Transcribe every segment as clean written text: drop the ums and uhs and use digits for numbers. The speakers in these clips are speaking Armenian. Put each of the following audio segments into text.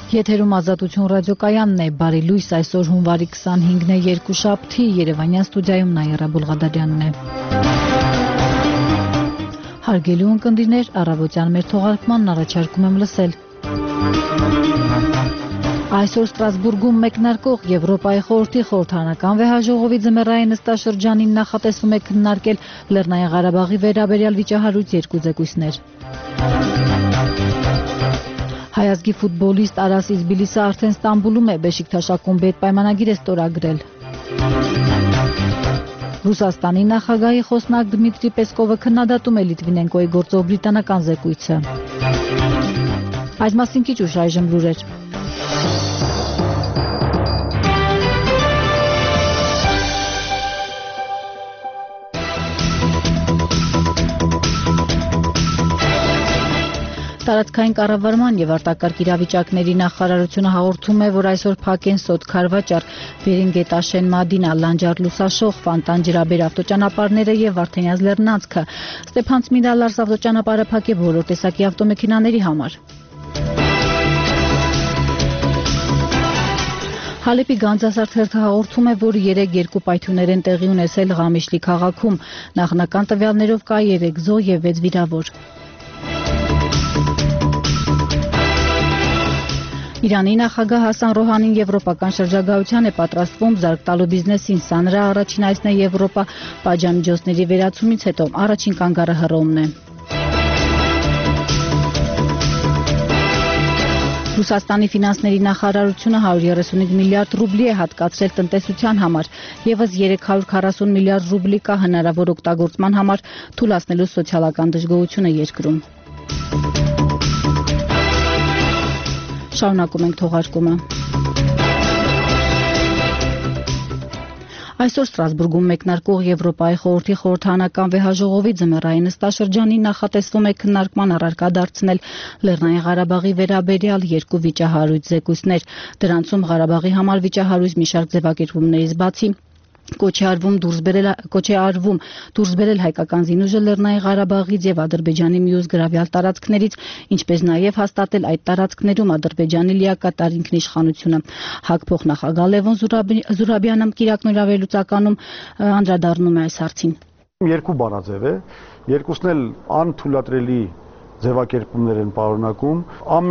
Եթերում Ազատություն ռադիոկայանն է, բարի լույս, այսօր հունվարի 25-ն է, երկուշաբթի, Երևանյան ստուդիայում Նաիրա Բուլղադարյանն է։ Հարգելի ունկնդիրներ, առավոտյան մեր թողարկմանն առաջարկում եմ լսել։ Այսօր Ստրասբուրգում մեկնարկող Եվրոպայի խորհրդի խորհրդարանական վեհաժողովի ձմեռային նստաշրջանին նախատեսվում է քննարկել Լեռնային Ղարաբաղի վերաբերյալ վիճահարույց երկու զեկույցներ։ Հայազգի ֆուտբոլիստ Արաս Իզբիլիսը արդեն Ստամբուլում է, Բեշիկթաշ ակումբի հետ պայմանագիր է ստորագրել։ Ռուսաստանի նախագահի խոսնակ Դմիտրի Պեսկովը քննադատում է Լիտվինենկոյի գործով բրիտանական զեկույցը։ Այս մասին քիչ ուշ այժմ լուրեր։ Տարածքային կառավարման եւ արտակարգ իրավիճակների նախարարությունը հաղորդում է, որ այսօր փակ են Սոտ Քարվաճար, Բերինգետ Աշեն Մադինա, Լանջար Լուսաշող, Ֆանտան Ջրաբեր ավտոճանապարհները եւ Վարդենյաց Լեռնանցքը։ Ստեփան Ցմիդալարս ավտոճանապարհը փակ է բոլոր տեսակի ավտոմեքենաների համար։ Հալեպի Գանձասար թերթը հաղորդում է, որ 3 պայթյուններ են տեղի ունեցել Ղամիշլի քաղաքում։ Նախնական տվյալներով կա 3 զոհ եւ 6 վիրավոր։ Իրանի նախագահ Հասան Ռոհանին եվրոպական շրջագայության է պատրաստվում զարկ տալու բիզնեսին, սա նրա առաջին այցն է Եվրոպա պատժամիջոցների վերացումից հետո, առաջին կանգառը Հռոմն է։ Ռուսաստանի ֆինանսների նախարարությունը 135 միլիարդ ռուբլի է հատկացրել տնտեսության համար, եւս 340 միլիարդ ռուբլի կա հնարավոր օգտագործման համար թույլատնելու սոցիալական դժգոհությունը երկրում։ Շարունակում ենք թողարկումը։ Այսօր Ստրասբուրգում մեկնարկող Եվրոպայի խորհրդի խորհրդարանական վեհաժողովի ձմեռային նստաշրջանին նախատեսվում է քննարկման առարկա դարձնել Լեռնային Ղարաբաղի վերաբերյալ երկու վիճահարույց զեկույցներ։ Դրանցում Ղարաբաղի համար վիճահարույց մի շարք ձևակերպումներից բացի Կոչ է արվում դուրս բերել հայկական զինուժը Լեռնային Ղարաբաղից եւ Ադրբեջանի մյուս գրավյալ տարածքներից, ինչպես նաեւ հաստատել այդ տարածքներում Ադրբեջանի լիակատար ինքնիշխանությունը։ ՀԱԿ փոխնախագահ Լևոն Զուրաբյանը կիրակնորավելուծականում անդրադառնում է այս հարցին։ Երկու բանաձև է, երկուսն էլ անթույլատրելի ձևակերպումներ են պարունակում։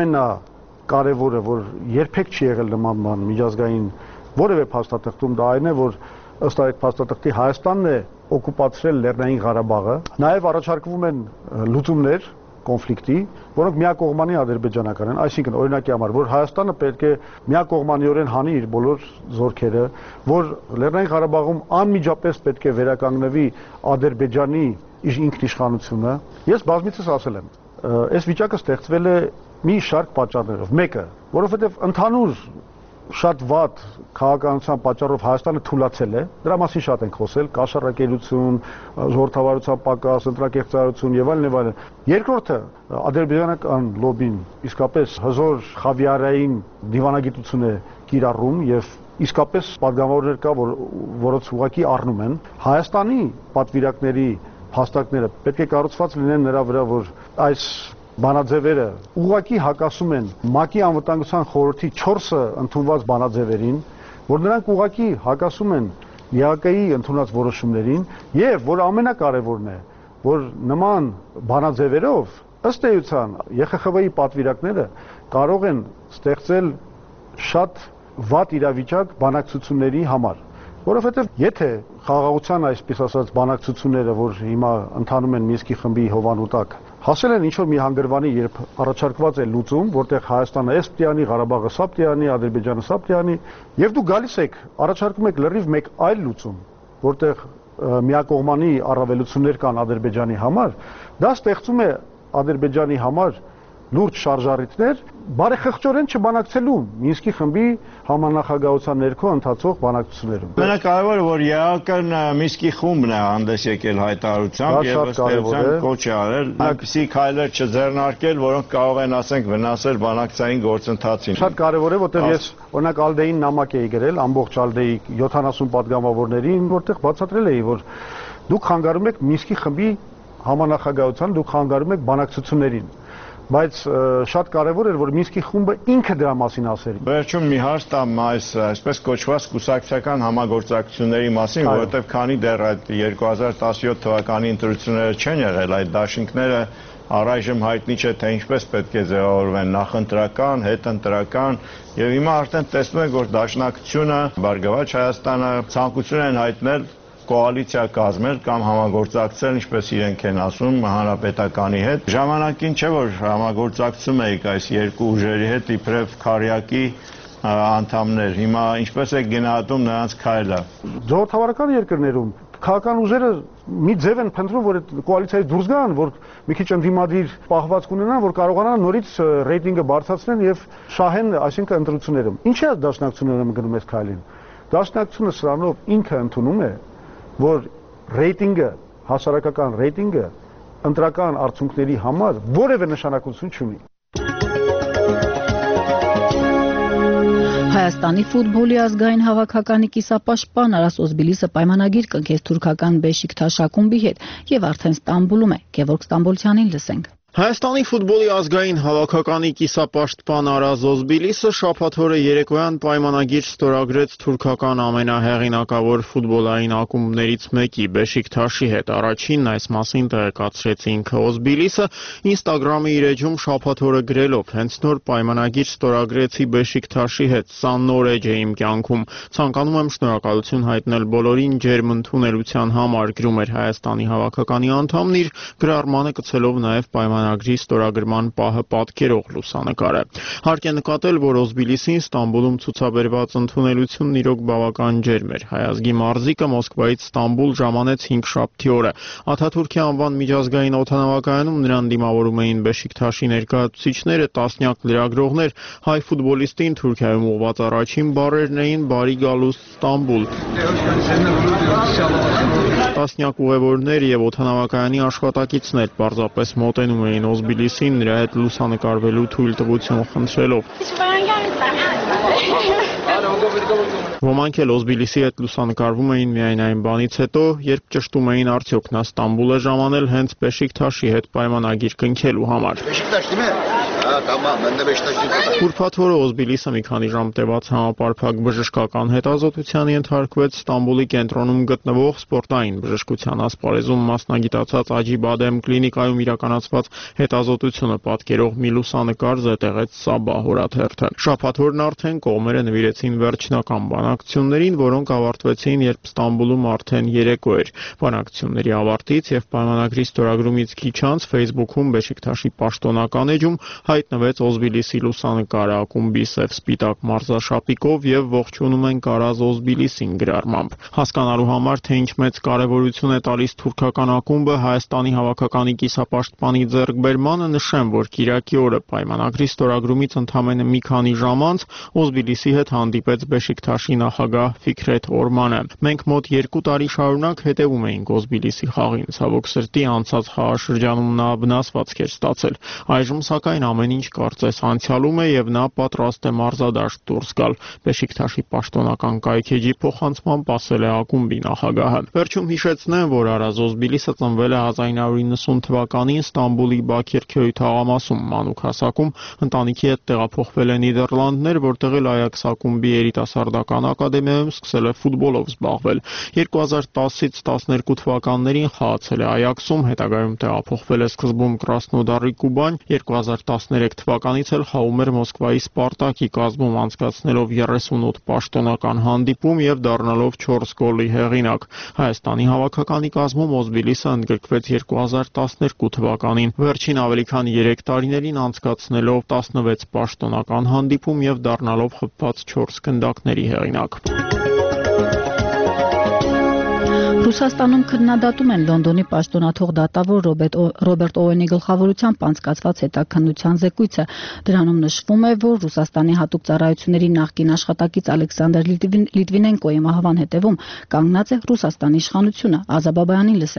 Ամենակարևորը, որ երբեք չի եղել նման բան միջազգային որևէ փաստաթղթում, դա այն է, որ ըստ այդ փաստաթղթի Հայաստանն է օկուպացրել Լեռնային Ղարաբաղը։ Նաև առաջարկվում են լուծումներ կոնֆլիկտի, որոնք միակողմանի ադրբեջանական են, այսինքն օրինակի համար, որ Հայաստանը պետք է միակողմանիորեն հանի իր բոլոր զորքերը, որ Լեռնային Ղարաբաղում անմիջապես պետք է վերականգնվի Ադրբեջանի ինքնիշխանությունը։ Ես բազմիցս ասել եմ, այս վիճակը ստեղծվել է մի շարք պատճառներով։ Մեկը, որովհետև ընդհանուր շատ վատ քաղաքականության պատճառով Հայաստանը թուլացել է, դրա մասին շատ ենք խոսել, կաշառակերություն, ժողովրդավարության պակաս, ընտրակեղծարարություն եւ այլն եւ այլն։ Երկրորդը, ադրբեջանական լոբին իսկապես հզոր խավիարային դիվանագիտություն է կիրառում եւ իսկապես պատգամավորներ կա, որոնց ուղղակի առնում են։ Հայաստանի պատվիրակների փաստարկները պետք է կառուցված լինեն նրա վրա, որ այս բանաձևերը ուղղակի հակասում են ՄԱԿ-ի անվտանգության խորհրդի 4 ընդունված բանաձևերին, որ նրանք ուղղակի հակասում են ԵԱԿ-ի ընդունած որոշումներին եւ որ ամենակարևորն է, որ նման բանաձևերով ըստ էության ԵԽԽՎ-ի պատվիրակները կարող են ստեղծել շատ վատ իրավիճակ բանակցությունների համար, որովհետեւ եթե խաղաղության այսպես ասած բանակցությունները, որ հիմա ընթանում են Մինսկի խմբի հովանու տակ, հասել են ինչ-որ մի հանգրվանի, երբ առաջարկված է լուծում, որտեղ Հայաստանը էս պիտի անի, Ղարաբաղը սա պիտի անի, Ադրբեջանը սա պիտի անի, եւ դուք գալիս եք, առաջարկում եք լրիվ մեկ այլ լուծում, որտեղ միակողմանի առավելություններ կան Ադրբեջանի համար, դա ստեղծում է Ադրբեջանի համար լուրջ շարժառիթներ բարեխղճորեն չբանակցելու Մինսկի խմբի համանախագահության ներքո ընթացող բանակցություններում։ Ամենակարևորը, որ ԵԱԿ-ն Մինսկի խումբն է հանդես եկել հայտարարությամբ եւ ըստ էության կոչ է արել այնպիսի քայլեր չձեռնարկել, որոնք կարող են, ասենք, վնասել բանակցային գործընթացին։ Շատ կարևոր է, որտեղ ես օրինակ Ալդեին նամակ էի գրել ամբողջ Ալդեի 70 պատգամավորներին, որտեղ բացատրել էի, որ դուք խանգարում եք Մինսկի խմբի համանախագահության, դուք խանգարում եք բանակցություններին, բայց շատ կարևոր էր, որ Մինսկի խումբը ինքը դրա մասին ասեր։ Վերջում մի հարց տամ այս այսպես կոչված կուսակցական համագործակցությունների մասին, որովհետև քանի դեռ այդ 2017 թվականի ընտրությունները չեն եղել, այդ դաշինքները առայժմ հայտնի չէ, թե ինչպես պետք է ձևավորվեն նախընտրական, հետընտրական, եւ հիմա արդեն տեսնում ենք, որ Դաշնակցությունը, Բարգավաճ Հայաստանը ցանկություն են հայտնել կոալիցիա կազմել կամ համագործակցել, ինչպես իրենք են ասում, հանրապետականի հետ։ Ժամանակին չէ, որ համագործակցում եք այս երկու ուժերի հետ իբրև քարյակի անդամներ։ Հիմա ինչպես է գնահատում նրանց քայլը։ Ժողովրդավարական երկրներում քաղաքական ուժերը մի ձև են փնտրում, որ այդ կոալիցիայից դուրս գան, որ մի քիչ ընդդիմադիր պահվածք ունենան, որ կարողանան նորից ռեյտինգը բարձրացնեն եւ շահեն, այսինքն ընտրություններում։ Ինչի՞ է Դաշնակցությունը գնում այս քայլին։ Դաշնակցությունը սրանով ինքը ընդունում է, որ ռեյտինգը, հասարակական ռեյտինգը ընտրական արդյունքների համար որևէ նշանակություն չունի։ Հայաստանի ֆուտբոլի ազգային հավաքականի կիսապաշտպան Արաս Օզբիլիսը պայմանագիր կնքեց թուրքական Բեշիկթաշ ակումբի հետ եւ արդեն Ստամբուլում է։ Գևորգ Ստամբոլցյանին լսենք։ Հայաստանի ֆուտբոլի ազգային հավաքականի կիսապաշտպան Արաս Օզբիլիսը շաբաթօրը երեկոյան պայմանագիր ստորագրեց թուրքական ամենահեղինակավոր ֆուտբոլային ակումբներից մեկի Բեշիկթաշի հետ։ Առաջինն այս մասին տեղեկացրեց ինքը Օզբիլիսը Instagram-ի իր էջում շաբաթօրը գրելով. «Հենց նոր պայմանագիր ստորագրեցի Բեշիկթաշի հետ, սա նոր էջ է իմ կյանքում։ Ցանկանում եմ շնորհակալություն հայտնել բոլորին ջերմ ընդունելության համար», գրում էր Հայաստանի հավաքականի անդամն իր գրառմանը կցելով նաև պայմանագրի ստորագրման պահը պատկերող լուսանկարը։ Հարկ է նկատել, որ Օզբիլիսին Ստամբուլում ցուցաբերված ընդունելությունն իրոք բավական ջերմ էր։ Հայազգի մարզիկը Մոսկվայից Ստամբուլ ժամանեց 5-շաբթի օրը։ Աթաթուրքի անվան միջազգային օդանավակայանում նրան դիմավորում էին Բեշիկթաշի ներկայացուցիչները, տասնյակ լրագրողներ, հայ ֆուտբոլիստին Թուրքիայում ուղղված առաջին բառերն էին «Բարի գալուստ Ստամբուլ»։ Տասնյակ ուղևորներ եւ օդանավակայանի աշխատակիցներ պարզապես մոտենում էին Օզբիլիսին, նրա հետ լուսանկարվելու թույլտվություն խնդրելով։ Ոմանք էլ Օզբիլիսի հետ լուսանկարվում էին միայն այն բանից հետո, երբ ճշտում էին արդյոք նա Ստամբուլ է ժամանել հենց Բեշիկթաշի հետ պայմանագիր կնքելու համար։ Ուրբաթ օրը Օզբիլիսը մի քանի ժամ տևած համապարփակ բժշկական հետազոտության ենթարկվեց Ստամբուլի կենտրոնում գտնվող սպորտային բժշկության ասպարեզում մասնագիտացած Աջիբադեմ կլինիկայում իրականացված հետազոտությունը պատկերող մի լուսանկար զետեղեց Սաբահ օրաթերթը։ Շաբաթ օրն արդեն կողմերը նվիրեցին վերջնական բանակցություններին, որոնք ավարտվեցին, երբ Ստամբուլում արդեն երեկո էր։ Բանակցությունների ավարտից եւ պայմանագրի ստորագրումից քիչ անց Facebook-ում Բեշիկթաշի պաշտոնական էջում հայտնվեց Օզբիլիսի լուսանկարը ակումբի սև-սպիտակ մարզաշապիկով եւ ողջունում ենք Արաս Օզբիլիսին գրառմամբ։ Հասկանալու համար, թե ինչ մեծ կարեւորություն է տալիս թուրքական ակումբը Հայաստանի հավաքականի կիսապաշտպանի ձեռքբերմանը, նշեմ, որ Կիրակի օրը պայմանագրի ստորագրումից ընդամենը մի քանի ժամ անց Օզբիլիսի հետ հանդիպեց Բեշիկթաշի նախագահ Ֆիքրեթ Օրմանը։ Մենք մոտ 2 տարի շարունակ հետևում էինք Օզբիլիսի խաղին։ Ցավոք սրտի անցած խաղաշրջանում նա վնասվածք էր ստացել։ Այժմ սակայն ամեն ինչ կարծես անցյալում է եւ նա պատրաստ է մարզադաշտ դուրս գալ։ Բեշիկթաշի պաշտոնական կայքեջի փոխանցմամբ ասել է ակումբի նախագահը։ Վերջում հիշեցնեմ, որ Արաս Օզբիլիսը ծնվել է 1990 թվականին Ստամբուլի Բաքիրքյոյ թաղամասում մանուկ հասակում, ընտանիքի հետ տեղափոխվել է Նիդերլանդներ, որտեղ էլ Այաքս ակումբի երիտասարդական ակադեմիայում սկսել է ֆուտբոլով զբաղվել։ 2010-ից 12 թվականներին խաղացել է Այաքսում, հետագայում տեղափոխվել է սկզբում Կրասնոդարի Կուբան, 2013 թվականից էլ խաղում էր Մոսկվայի Սպարտակի կազմում, անցկացնելով 38 պաշտոնական հանդիպում եւ դառնալով 4 գոլի հեղինակ։ Հայաստանի հավաքականի կազմում Օզբիլիսը ընդգրկվեց 2012 թվականին, վերջին ավելի քան 3 տարիներին անցկացնելով 16 պաշտոնական հանդիպում եւ դառնալով խփված 4 գնդակների հեղինակ։ Ռուսաստանում քննադատում են Լոնդոնի պաշտոնաթող դատավոր Ռոբերտ Օուենի գլխավորությամբ անցկացված հետաքննության զեկույցը։ Դրանում նշվում է, որ Ռուսաստանի հատուկ ծառայությունների նախկին աշխատակից Ալեքսանդր Լիտվինենկոյի մահվան հետևում կանգնած է Ռուսաստանի իշխանությունը։ Ազա Բաբայանին լսենք։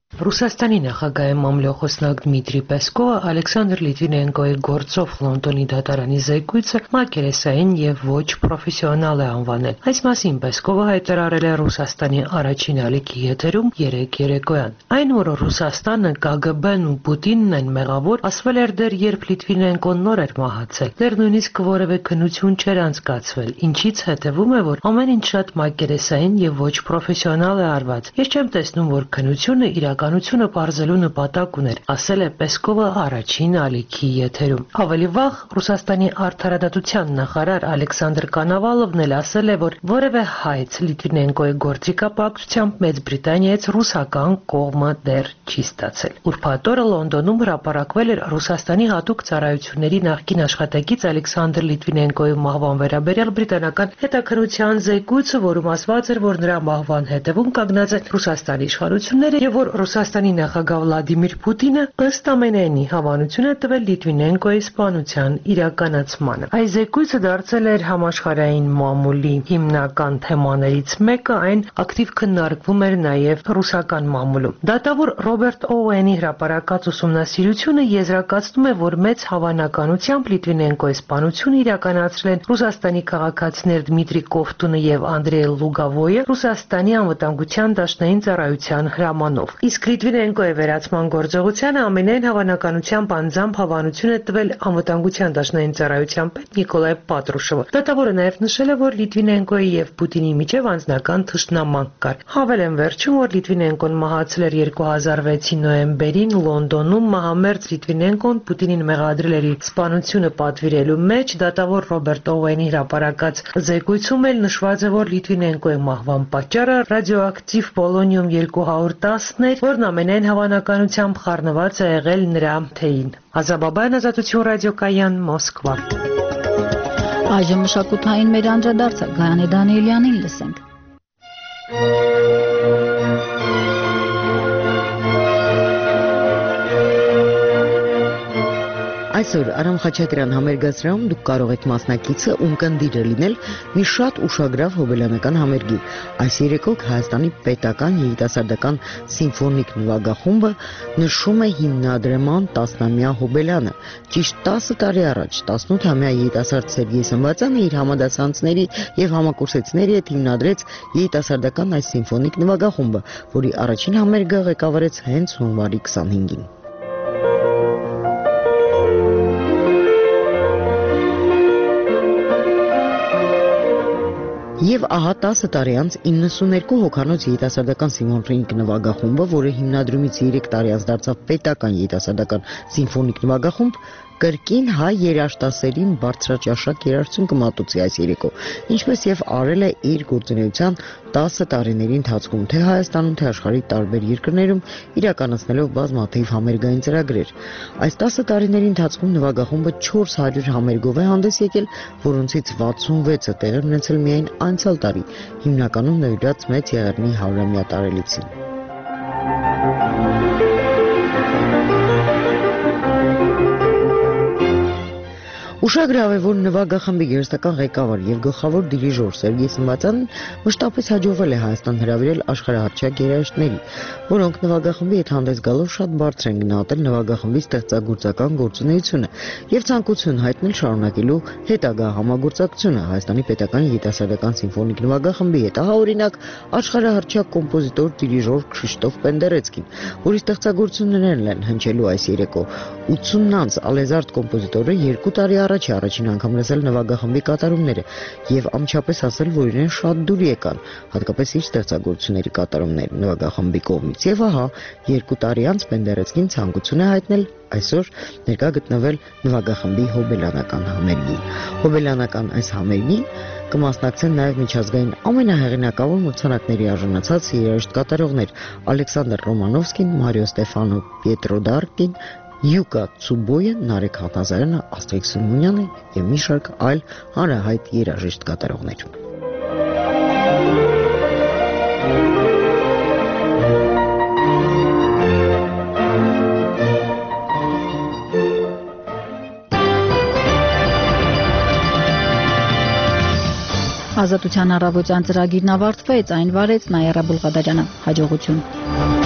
Ռուսաստանի նախագահի մամլոյխոսնակ Դմիտրի Պեսկովը Ալեքսանդր Լիտվինենկոյի գործով Լոնդոնի դատարանի զեկույցը մակերեսային եւ ոչ պրոֆեսիոնալ է անվանել։ Այս մասին Պեսկովը հայտարարել է Ռուսաստանի առաջին ալիքի եթերում երեկոյան։ Այն, որ Ռուսաստանը, KGB-ն ու Պուտինն են մեղավոր, ասվել էր դեռ երբ Լիտվինենկոն նոր էր մահացել։ Դեռ նույնիսկ որևէ քննություն չէր անցկացվել, ինչից հետևում է, որ ամեն ինչ շատ մակերեսային եւ ոչ պրոֆեսիոնալ է արված։ Ես չեմ տեսնում, որ քննությունը իրականությունը բարձելու նպատակ ուներ, ասել է Պեսկովը առաջին ալիքի եթերում։ Ավելի վաղ Ռուսաստանի արդարադատության նախարար Ալեքսանդր Կանավալովն էլ ասել է, որ որևէ հայց Լիտվինենկոյի գործի կապակցությամբ Մեծ Բրիտանիայից ռուսական կողմը դեռ չի ստացել։ Ուրբաթ օրը Լոնդոնում հրապարակվել էր Ռուսաստանի հատուկ ծառայությունների նախկին աշխատակից Ալեքսանդր Լիտվինենկոյի մահվան վերաբերյալ բրիտանական հետաքննության զեկույցը, որում ասված էր, որ նրա մահվան հետևում կանգնած է Ռուսաստանի իշխանությունները եւ որ Ռուսաստանի նախագահ Վլադիմիր Պուտինը ըստ ամենայնի հավանություն է տվել Լիտվինենկոյի սպանության իրականացմանը։ Այս զեկույցը դարձել էր համաշխարհային մամուլի հիմնական թեմաներից մեկը, այն ակտիվ քննարկվում էր նաև ռուսական մամուլում։ Դատավոր Ռոբերտ Օուենի հրապարակած ուսումնասիրությունը եզրակացնում է, որ մեծ հավանականությամբ Լիտվինենկոյի սպանությունը իրականացրել են Ռուսաստանի քաղաքացիներ Դմիտրի Կովտունը եւ Անդրեյ Լուգավոյը Ռուսաստանի անվտանգության դաշնային ծառայության հրամանով։ Իսկ Լիտվինենկոյի վերացման գործողությանը ամենայն հավանականությամբ անձամբ հավանություն է տվել անվտանգության դաշնային ծառայության պետ Նիկոլայ Պատրուշովը։ Դատավորը նաև նշել է, որ Լիտվինենկոյի եւ Պուտինի միջև անձնական թշնամանք կար։ Հավելեն վերջում, որ Լիտվինենկոն մահացել էր 2006-ի նոյեմբերին Լոնդոնում, մահամերձ Լիտվինենկոն Պուտինին մեղադրել էր իր սպանությունը պատվիրելու մեջ։ Դատավոր Ռոբերտ Օուենի հրապարակած զեկույցում էլ նշված է, որ Լիտվինենկոյի մահվան պատճառը ռադիոակտիվ պոլոնիում 210-ն էր, որն ամենայն հավանականությամբ խառնված է եղել նրա թեյին։ Ազաբաբյան, Ազատություն ռադիոկայան, Մոսկվա։ Այժմ մշակութային մեր անդրադարձը Գայանե Դանիելյանին լսենք։ Այսօր Արամ Խաչատրյան համերգացրայում դուք կարող եք մասնակիցը ունկնդիրը լինել մի շատ ուշագրավ հոբելյանական համերգի։ Այս երեկո Հայաստանի պետական երիտասարդական սիմֆոնիկ նվագախումբը նշում է հիմնադրման 10-ամյա հոբելյանը։ Ճիշտ 10 տարի առաջ 18-ամյա երիտասարդ Սերգեյ Սմբատյանը իր համադասանցների եւ համակուրսեցիների հետ հիմնադրեց երիտասարդական այս սիմֆոնիկ նվագախումբը, որի առաջին համերգը ղեկավարեց հենց հունվարի 25-ին։ Եվ ահա 10 տարի անց 92 հոգանոց երիտասարդական սիմֆոնիկ նվագախումբը, որը հիմնադրումից 3 տարի անց դարձավ պետական երիտասարդական սիմֆոնիկ նվագախումբ, կրկին հայ երաժշտասերին բարձրաճաշակ երաժշտություն կմատուցի այս երեկո, ինչպես եւ արել է իր գործունեության 10 տարիների ընթացքում թե Հայաստանում, թե աշխարհի տարբեր երկրներում իրականացնելով բազմաթիվ համերգային ծրագրեր։ Այս 10 տարիների ընթացքում նվագախումբը 400 համերգով է հանդես եկել, որոնցից 66-ը տեղի ունեցել միայն անցյալ տարի, հիմնականում նվիրված Մեծ Եղեռնի 100-ամյա տարելիցին։ Ուշագրավ է, որ նվագախմբի գերստական ղեկավար եւ գլխավոր դիրիժոր Սերգեյ Սմբատյանին մշտապես հաջողվել է Հայաստան հրավիրել աշխարհահռչակ երաժիշտների, որոնք նվագախմբի հետ հանդես գալով շատ բարձր են գնահատել նվագախմբի ստեղծագործական գործունեությունը եւ ցանկություն հայտնել շարունակելու հետագա համագործակցությունը Հայաստանի պետական երիտասարդական սիմֆոնիկ նվագախմբի հետ։ Ահա օրինակ աշխարհահռչակ կոմպոզիտոր դիրիժոր Քրիշտոֆ Պենդերեցկին, որի ստեղծագործություններն են հնչելու այս երեկո։ 80-անց ալեզարդ կոմպոզիտորը 2 տարի առաջ առաջին անգամ լսել նվագախմբի կատարումները եւ ամչապես ասել, որ իրեն շատ դուր եկան, հատկապես իր ստեղծագործությունների կատարումները նվագախմբի կողմից։ Եվ ահա 2 տարի անց Պենդերեցկին ցանկություն է հայտնել այսօր ներկա գտնվել նվագախմբի հոբելյանական համերգին։ Հոբելյանական այս համերգին կմասնակցեն նաև միջազգային ամենահեղինակավոր մրցանակների արժանացած երաժիշտ կատարողներ Ալեքսանդր Ռոմանովսկին, Մարիո Ստեֆանո Պիետրոդարկին, Յուկա Ցուբոյը, Նարեկ Հատազարյանը, Աստրիկ Սիմոնյանը եւ մի շարք այլ հանրահայտ երաժիշտ կատարողներ։ Ազատության առավոտյան ծրագիրն ավարտվեց, այն վարեց Նայարա Բուլղադարյանը։ Հաջողություն։